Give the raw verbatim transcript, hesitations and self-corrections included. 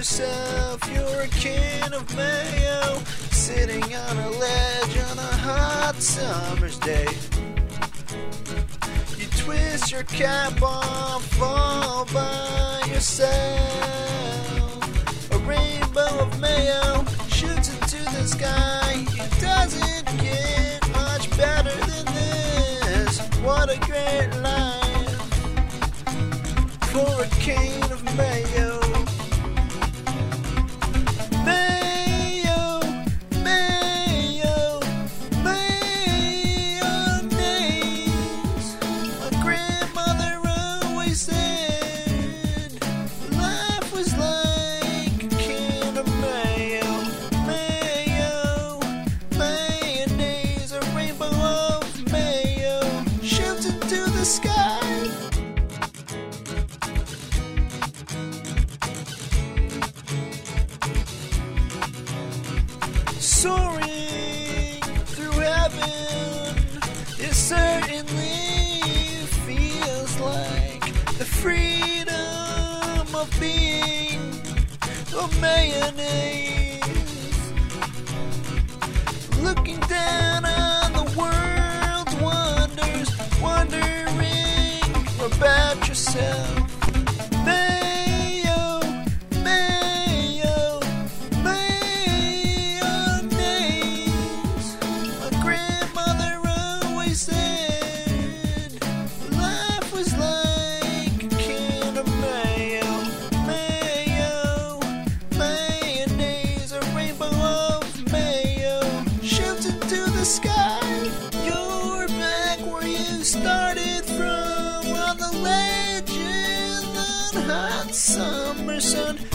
yourself, you're a can of mayo, sitting on a ledge on a hot summer's day. You twist your cap off all by yourself. A rainbow of mayo shoots into the sky. It doesn't get much better than this. What a great life for a can of mayo. Mayo, mayo, mayonnaise. My grandmother always said life was like a can of mayo. Mayo, mayonnaise, a rainbow of mayo shoots into the sky. Soaring through heaven, it certainly feels like the freedom of being a mayonnaise. Looking down on the world's wonders, wondering about yourself. Mayo, mayo, mayonnaise. My grandmother always said life was like a can of mayo. Mayo, mayonnaise, a rainbow of mayo shoots into the sky. You're back where you started from, on the ledge in the hot summer sun.